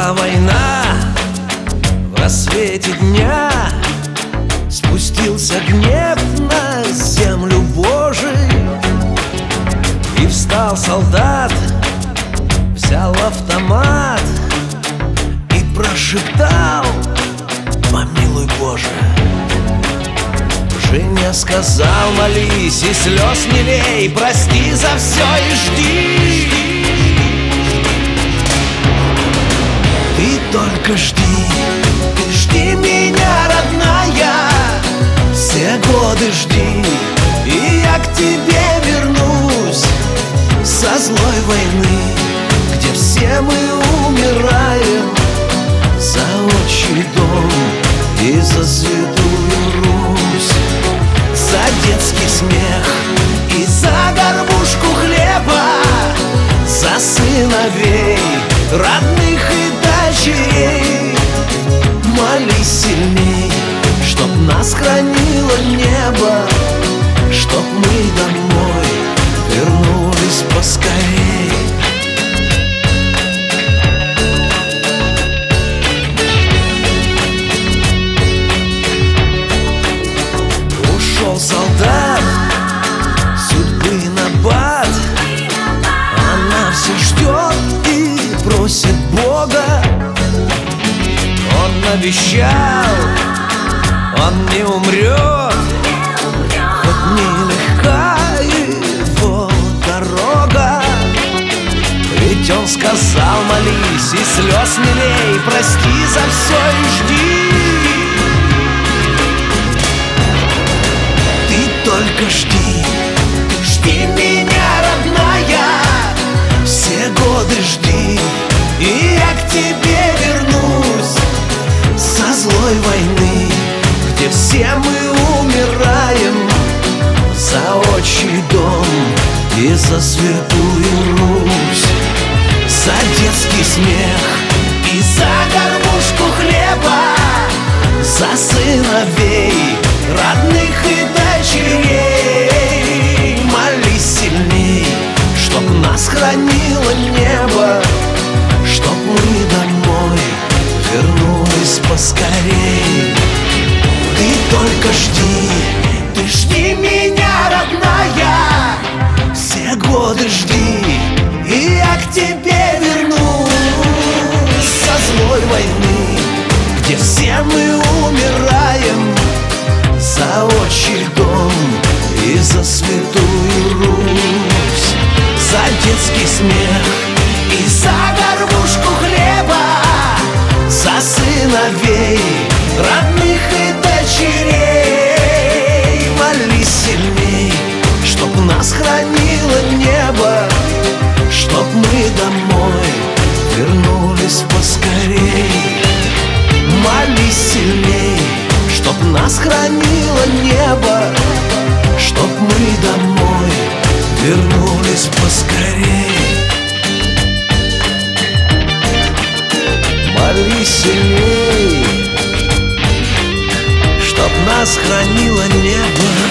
Пришла война в рассвете дня, спустился гнев на землю Божий, и встал солдат, взял автомат и прошептал: помилуй, Боже. Женя сказал: молись и слез не лей, прости за все и жди. Ты только жди, ты жди меня, родная, все годы жди, и я к тебе вернусь со злой войны, где все мы умираем за отчий дом и за святую Русь, за детский смех и за горбушку хлеба, за сыновей, родных и дочерей. Молись сильней, чтоб нас хранило небо, чтоб мы домой вернулись поскорей. Ушел солдат судьбы набат, она все ждет и просит Бога. Он обещал, он не умрет, хоть нелегка его дорога. Ведь он сказал: молись и слез не лей, прости за все и жди. Ты только жди, жди меня, родная, все годы жди, и я к тебе вернусь со злой войны, где все мы умираем за отчий дом и за святую Русь, за детский смех и за горбушку хлеба, за сыновей, родных и дочерей. Молись сильней, чтоб нас хранило небо, чтоб мы домой вернулись поскорей. Ты только жди, ты жди меня, родная, все годы жди, и я к тебе вернусь со злой войны, где все мы умираем за отчий дом и за святую Русь, за детский смех и за горбушку хлеба, за сыновей, родных и дочерей. Молись сильней, чтоб нас хранило небо, чтоб мы домой вернулись поскорей. Молись сильней, чтоб нас хранило небо, чтоб мы домой вернулись поскорей. Молись сильней, чтоб нас хранило небо.